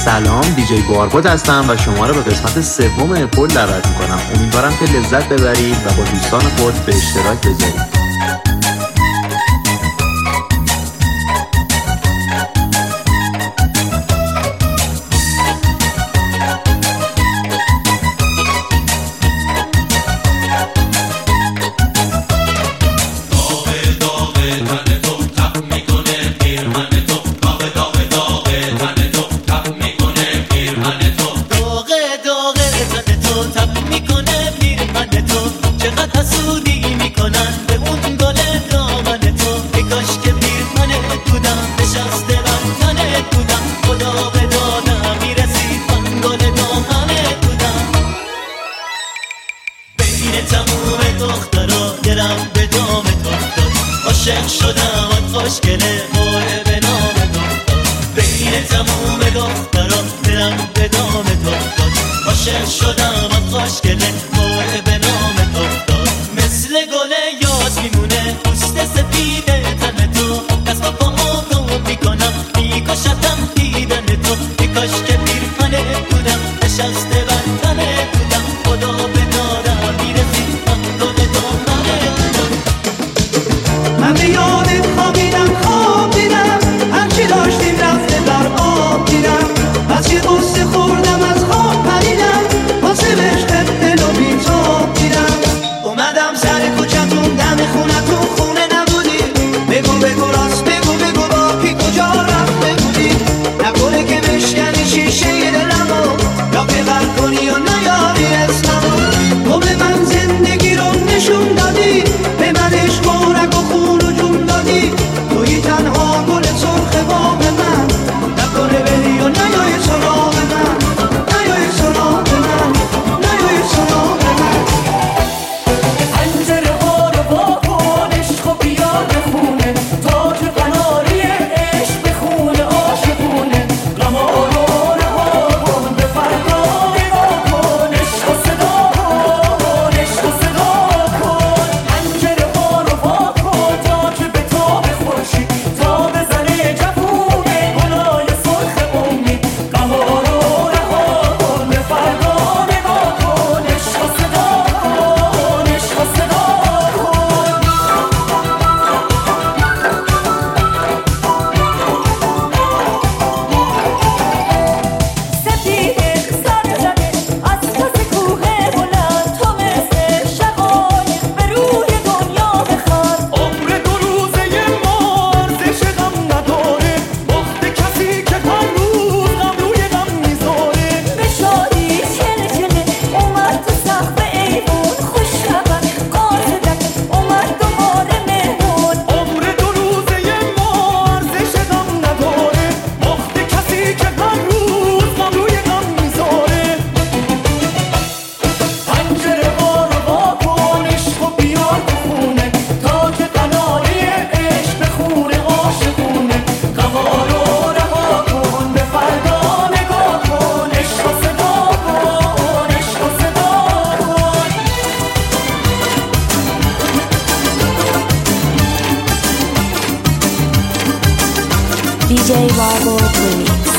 سلام، دیجی بارباد هستم و شما رو به قسمت سوم اپول دعوت میکنم. امیدوارم که لذت ببرید و با دوستان خود به اشتراک بذارید. عاشق شدم خوشگله ماه به نام تو بین تموم دخترا دلم به دام تو عاشق شدم خوشگله ماه به نام تو مثل گل یاس میمونه پوست سفید تن تو دست با پامو گم میکنم میکشتم دیدن تو ای کاش که پیرهن بودم نشسته بر تن بودم خدا به دادم میرسید من گل دامنه من به یادت خواب دیدم هرچی داشتیم رفته در آب دیدم از یه قصه خوردم از خواب پریدم واسه عشقت دل و بیتاب دیدم اومدم سر کوچتون دم خونتون خونه نبودی بگو راست بگو با کی کجا رفته بودی نکنه که بشکنی شیشه دلمو یا بغل کنی یا نیاری اسممو تو به من زندگی رو نشون دادی به من عشق و رگ و خون و جون دادی توی تنها گل سرخ باغ من نکنه بری یا نیای سراغ من نیای سراغ من نیای سراغ من پنجره ها رو با کن عشق و بیاد خونه تاج قناری عشق به خونه عاشقونه غما رو رها کن به فردا نگاه کن عشق و صدا کن عشق و صدا کن پنجره ها رو با کن تا که به تاب خورشید تا بزنه جفونه گلای سرخ امید غما رو رها کن به فردا نگاه کن عشق و صدا کن عشق و صدا کن سفیه سر زده از پس کوه بلند تو مثل شقایق به روی دنیا بخند عمر دو روزه ما ارزش غم نداره وقت کسی که هر روز غم روی غم میذاره به شادی چله اومد تو سقف ایوون خوش خبر قاصدک اومد دوباره مهمون عمر دو روزه ما ارزش غم نداره وقت کسی که هر روز غم روی غم میذاره پنجره ها رو با کن عشق و بیار تو خونه تا که قناری عشق به خونه عاشقونه غما رو رها کن به فردا نگاه کن عشق و صدا کن عشق و صدا کن DJ Barbod Remix.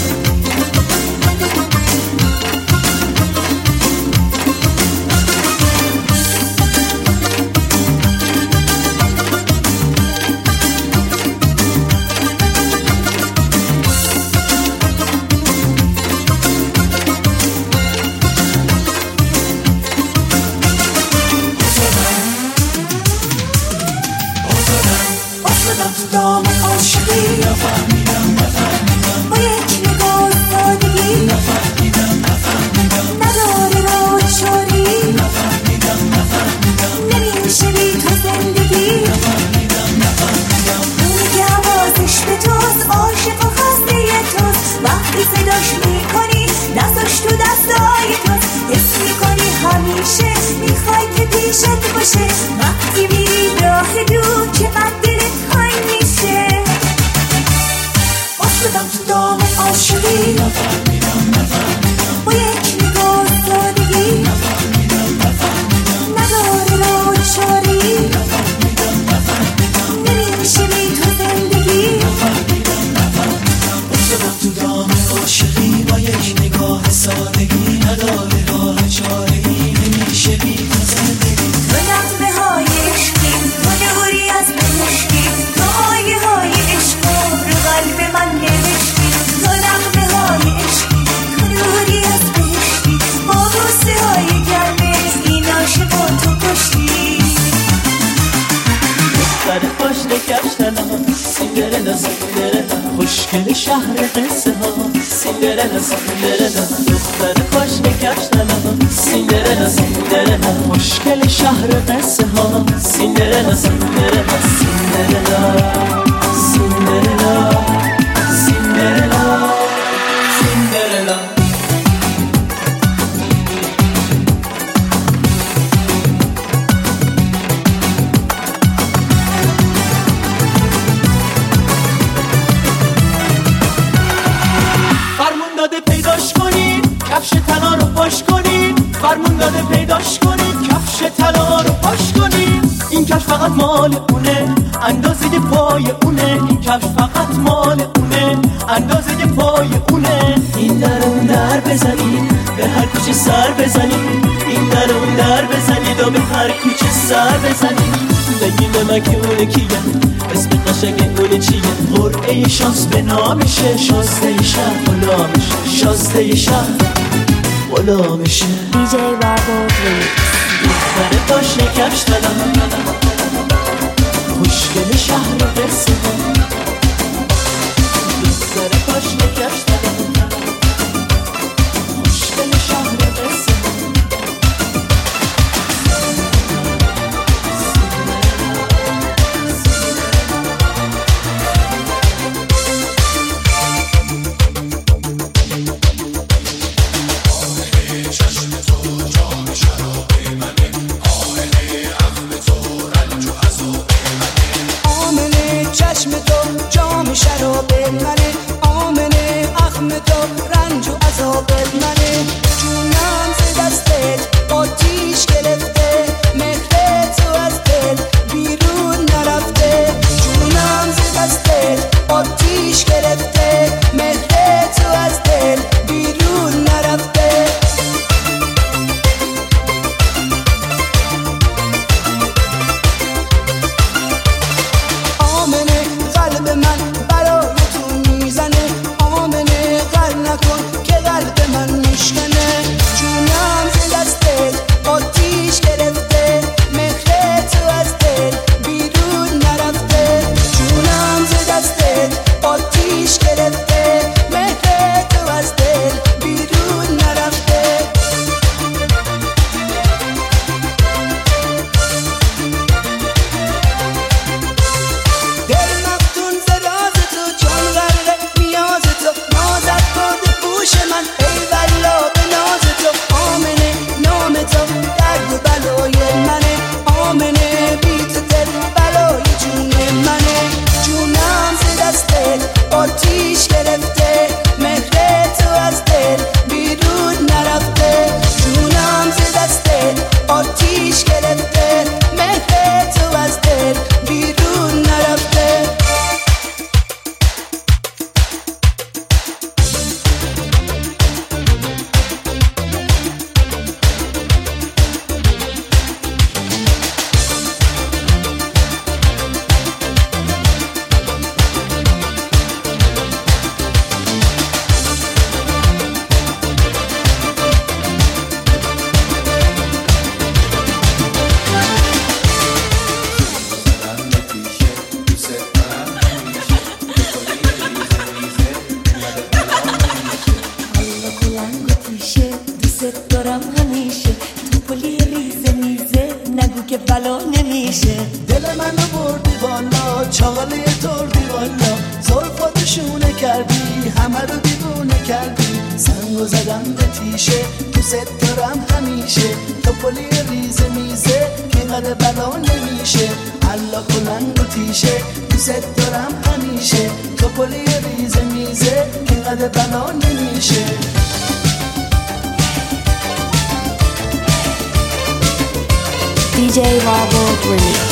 افتادم تو دام عاشقی با یک نگاه سادگی نداره راه چاری نمیشه بی تو زندگی اونی که حواسش به توست عاشق و خسته توست وقتی صداش میکنی دستاش تو دستای توست حس میکنی همیشه میخوای که پیشت باشه وقتی میری راه دور چقدر دلت های میشه افتادم تو دام عاشقی با یک نگاه سادگی نداره راه چاری نمیشه بی تو زندگی افتادم تو دام عاشقی خوشگل شهر قصه ها سیندرلا سیندرلا دختر پاشنه کشتلا سیندرلا سیندرلا خوشگل شهر قصه ها سیندرلا سیندرلا سیندرلا سیندرلا سیندرلا سیندرلا کفش طلا رو پاش کنید فرمون داده پیداش کنید کفش طلا رو پاش کنید این کفش فقط مال اونه اندازه پای اونه این کفش فقط مال اونه اندازه پای اونه این در اون در بزنید به هر کوچه سر بزنید این در اون در بزنید و به هر کوچه سر بزنید بگیم به من که اونه کیه اسم قشنگ اونه چیه قرعه شانس به نامشه شازده شهر غلامشه شازده شهر غلامشه DJ Warboard Remix. دختر پاشنه کفش طلا خوشگل شهر قصه ها دختر پاشنه کفش طلا خوشگل شهر قصه ها شراب منه آمنه اخم تو رنج و عذاب منه جونم ز دستت آتیش گرفته مهر تو از دل بیرون نرفته جونم ز دستت آتیش گرفته مهر تو از دل بیرون نرفته آمنه قلب من که قلب من میشکنه جونم ز دستت آتیش گرفته مهر تو از دل بیرون نرفته جونم ز دستت آتیش گرفته مهر تو از دل بیرون نرفته دل مفتون ز راز تو جان غرقه نیاز تو نازت کرده پوش من ای والا به ناز تو آمنه نام تو درد و بلای منه آمنه بی تو دل بلای جون منه جونم ز دستت آتیش گرفته مهر تو از دل بیرون نرفته جونم ز دستت آتیش گرفته مهر تو از دل بیرون نرفته دل منو بردی والا چاله تردی والا زلفاتو شونه کردی همه رو دیوونه کردی سنگو زدم به تیشه دوست دارم همیشه تو پلی ریزه میزه که قدر بلا نمیشه الله کننگ و تیشه دوست دارم همیشه تو پلی ریزه میزه که قدر بلا نمیشه DJ Warboard Remix.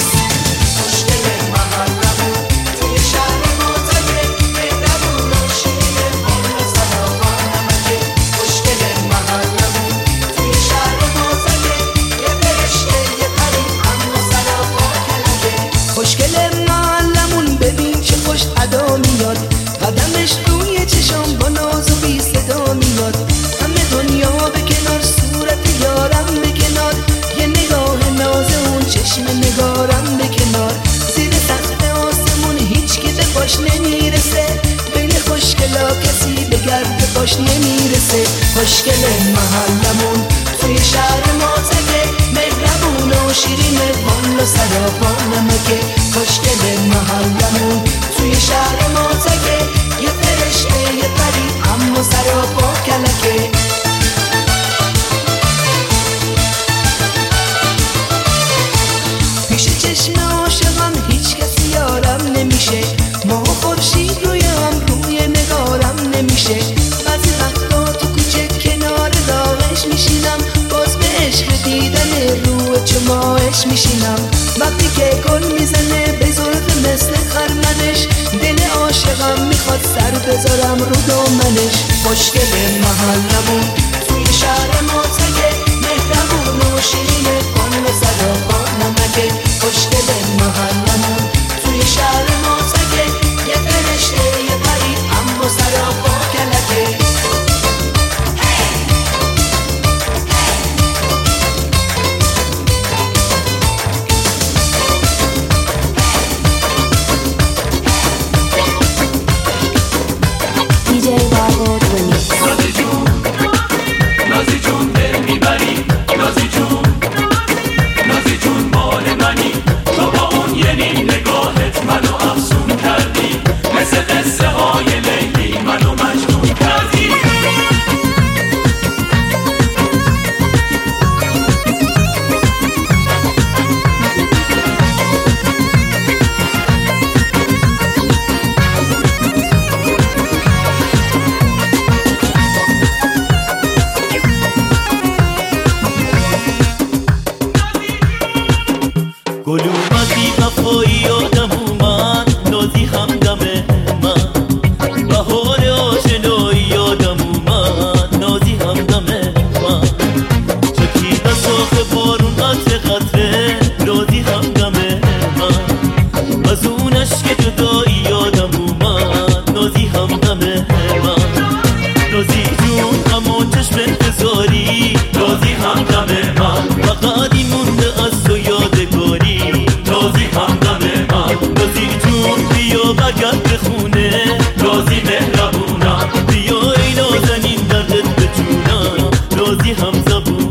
خوشگل معلمون ببین چه خوش ادا میاد قدمش روی چشم با ناز و بی صدا میاد همه دنیا به کنار صورت یارم به کنار یه نگاه ناز اون چشم نگارم کسی به گرد باش نمیرسه. خوشگل محلمون توی شهر ما تگه، مهربون و شیرین والا سراپا نمکه. خوشگل محلمون توی شهر ما تگه، یه فرشته یه پری اما سراپا کلکه. پیش چشم عاشقم هیچ کسی یارم نمیشه، ماه و خورشید روی هم روی نگارم نمیشه. بعضی وقتا تو کوچه کنار راهش میشینم، باز به عشق دیدن رو چماهش میشینم. وقتی که گل میزنه به زلف مثل خرمنش، دل عاشقم میخواد سر بذارم رو دامنش. خوشگل محلمون توی شهر ما تگه، مهربون و شیرین کن و سراپا نمکه. خوشگل محلمون توی شهر ما تگه، یه فرشته یه پری اما سراپا کلکه. DJ Warboard Remix. نازی جون دل میبری، نازی جون مال منی. تو با اون یه نیم نگاهت منو افسون کردی، مثل قصه های لیلی منو مجنون کردی. گل اومدی وفایی آدم اومد، نازی همدم من. بهار آشنایی آدم اومد، نازی همدم من. چکی بساخ بارون قطره قطره، نازی همدم من. از اون عشق جدایی آدم اومد، نازی همدم من. نازی جون همون چشم انتظاری، نازی همدم من. فقط این مونده از تو یادگاری، نازی همدم من. نازی جون بیا بگرد به خونه، نازی مهربونم. بیا ای نازنین دردت به جونم، نازی همزبونم.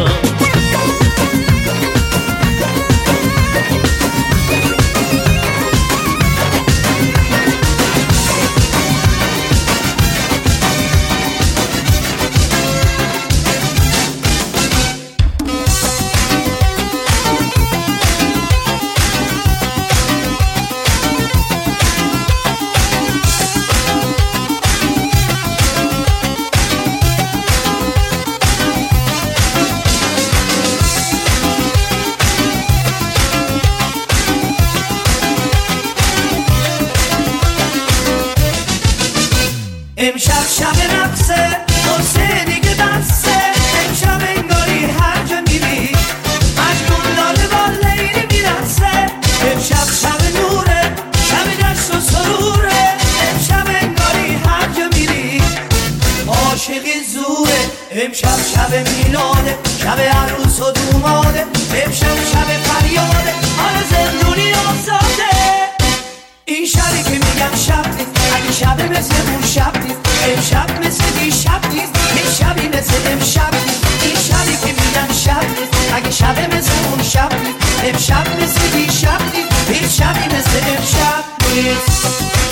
امشب شب رقصه قصه دیگه بسه. امشب انگاری هر جا میری مجنون لاله با لیلی میرسه. امشب شب نوره، شب جشن و سروره. امشب انگاری هر جا میری عاشقی زوره. امشب شب میلاده، شب عروس و دوماده. امشب شب فریاده، حال زندونی آزاده. این شبی که میگم شب نیست، اگه شب مثل اون شب نیست. امشب مثل دیشب نیست، این شبی مثل امشب نیست. این شبی که میگم شب نیست، اگه شب مثل اون شب نیست. امشب مثل دیشب نیست، این شبی مثل امشب نیست.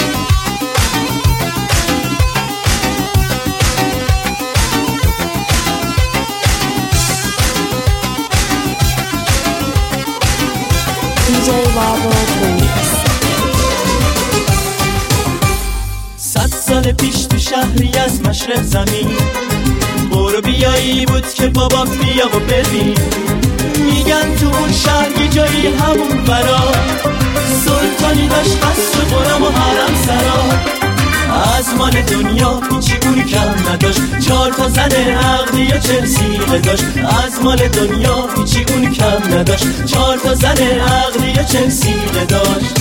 DJ Warboard Remix. 100 سال پیش تو شهری از مشرق زمین، برو بیایی بود که بابا بیا و ببین. میگن تو اون شهر یه جایی همون برا، سلطانی داشت قصر و قرم و حرم سرا. از مال دنیا هیچی اون کم نداشت، 4 تا زن عقلی و 40 سیغه داشت. از مال دنیا هیچی اون کم نداشت، 4 تا زن عقلی و 40 سیغه داشت.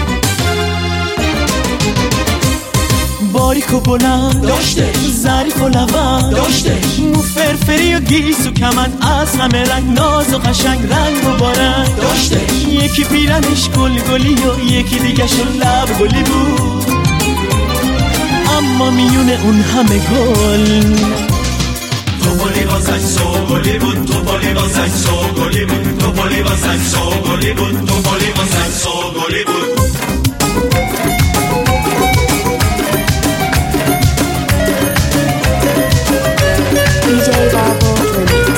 باریک و بلند داشتش، ظریف و لبند داشتش. مو فرفری و گیس و کمند، از همه رنگ ناز و قشنگ رنگ و بارنگ داشتش. یکی پیرنش گل گلی و یکی دیگه شون لب گلی بود. اما میونه اون همه گل توپلی واسش سوگلی بود توپلی واسش سوگلی بود توپلی واسش سوگلی بود توپلی واسش سوگلی بود DJ Babo Remix.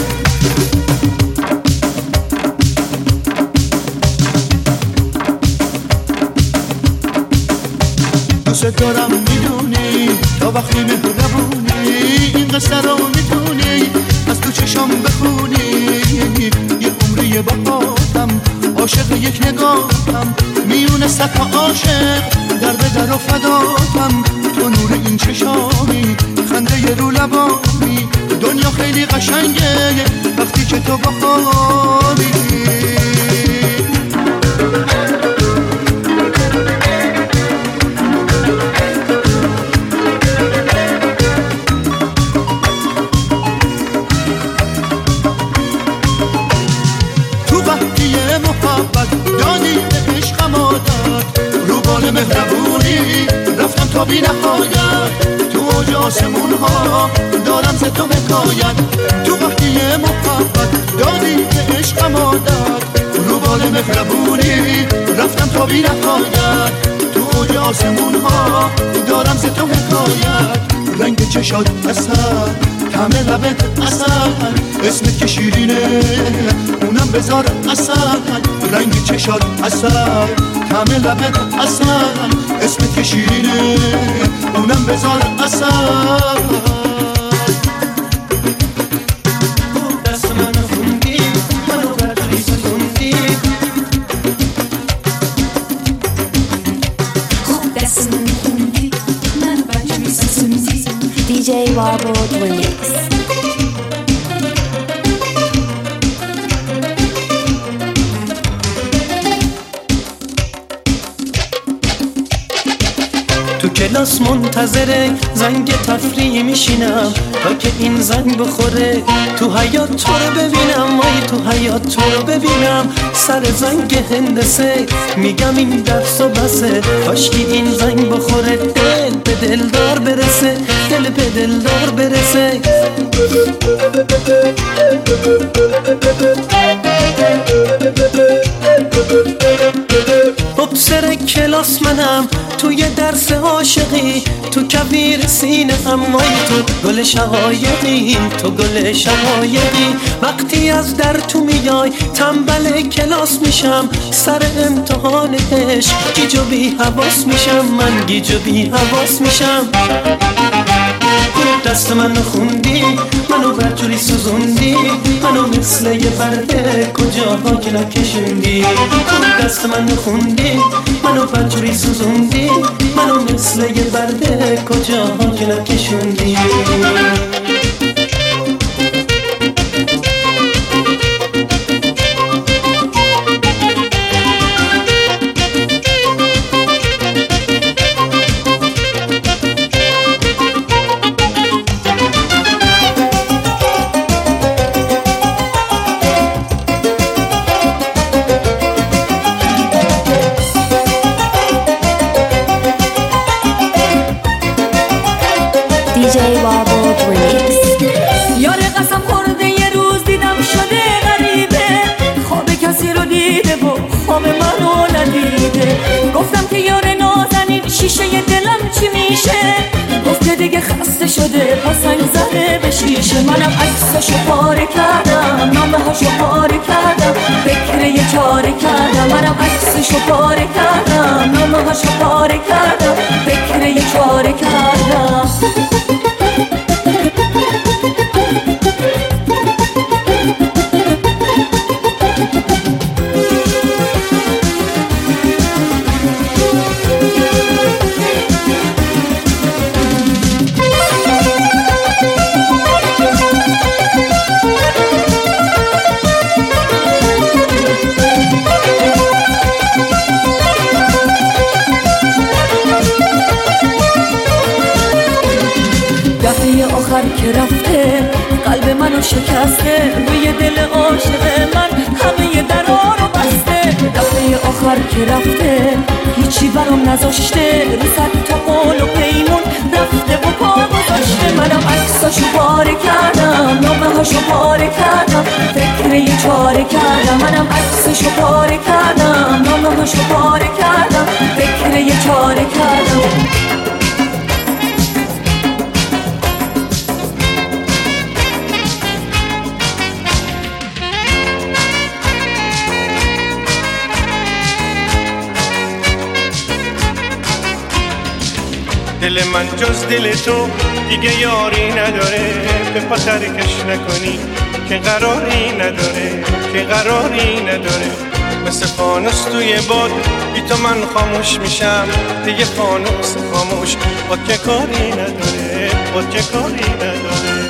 دوست دارم میدونی تا وقتی مهربونی این قصه رو میتونی از تو چشام بخونی یه عمری باهاتم عاشق یک نگاهم میونه صد عاشق در به در و فداتم تو نور این چشامی خنده رو لبامی دنیا خیلی قشنگه وقتی که تو باهامی مهربونی رفتم تا بی نهایت تو اوج آسمون ها دارم ز تو حکایت تو وقتی محبت دادی به عشقم عادت رو بال مهربونی رفتم تا بی نهایت تو اوج آسمون ها دارم ز تو حکایت رنگ چشات اصل طعم لبت اصل اسمت که شیرینه اونم بذار اصل رنگ چشات اصل طعم لبت اصل اسمت که شیرینه اونم بذار اصل دست منو خوندی منو برداری ستوندی دست منو خوندی منو برداری ستوندی DJ Babo Remix. تو کلاس منتظر زنگ تفریح میشینم تا که این زنگ بخوره تو حیات تو رو ببینم وای تو حیات تو رو ببینم سر زنگ هندسه میگم این درس و بسه کاشکی این زنگ بخوره دل به دلدار برسه دل به دلدار برسه سر کلاس منم توی درس عاشقی تو کبیر سینه هم وای تو گل شقایقی تو گل شقایقی وقتی از در تو میای تنبل کلاس میشم سر امتحان عشق گیج و بی حواس میشم من گیج و بی حواس میشم دست منو خوندی منو برجوری سوزوندی منو مثل یه برده کجاها که نکشوندی دست منو خوندی منو برجوری سوزوندی منو مثل یه برده کجاها که نکشوندی DJ Babo Remix. یار قسم خورده یه روز دیدم شده غریبه خواب کسی رو دیده و خواب منو ندیده گفتم که یار نازنین شیشه دلم چی میشه گفته دیگه خسته شده پسنگ زده به شیشه منم عکسشو پاره کردم نامه‌هاشو پاره کردم فکر یه چاره کردم منم عکسشو پاره کردم نامه‌هاشو پاره کردم فکر یه چاره کردم آخر که رفته قلب منو شکسته روی دل عاشق من همه درا رو بسته دفعه آخر که رفته هیچی برام نذاشته، رو صد تا قول و پیمون رفته و پا گذاشته. منم عکساشو پاره کردم، نامه هاشو پاره کردم، فکر یه چاره کردم. منم عکساشو پاره کردم، نامه هاشو پاره کردم، فکر یه چاره کردم. دل من جز دل تو دیگه یاری نداره، به پا ترکش نکنی که قراری نداره، که قراری نداره. مثل فانوس توی باد بی تو من خاموش میشم، دیگه فانوس خاموش باد که کاری نداره، باد که کاری نداره.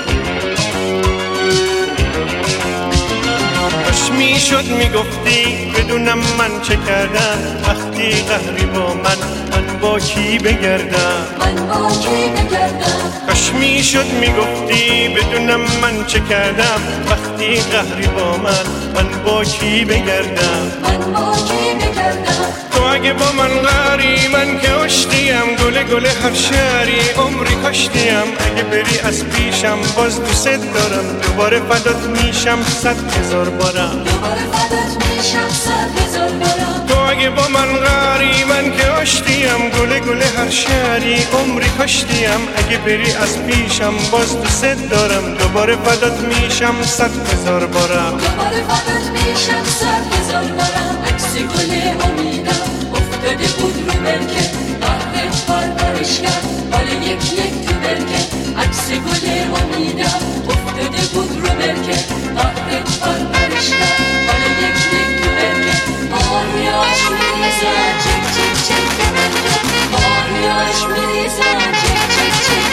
کاش میشد میگفتی بدونم من چه کردم، وقتی قهری با من با کی بگردم، من با کی بگردم. کاش میشد میگفتی بدونم من چه کردم، وقتی قهری با من با کی بگردم، من با کی بگردم. تو اگه با من قهری من که اشتیم، گله گله هر شهری عمری کاشتیم. اگه بری از پیشم باز دوست دارم، دوباره فدات میشم 100,000 بارم، دوباره فدات میشم 100,000 بارم. تو اگه با من قهری من که اشتیم، گله گله هر شهری عمری کاشتیم. اگه بری از پیشم باز دوست دارم، دوباره فدات میشم 100,000 بارم، دوباره فدات میشم 100,000 بارم. عکس گل امیدم افتاده بود رو برکه، قهرت پرورش کرد حال یک تو برکه. عکس گل امیدم افتاده بود رو برکه، قهرت پرورش کرد حال یک تو برکه. آریاش میریزن چک چک چک برکه، آریاش میریزن چک چک چک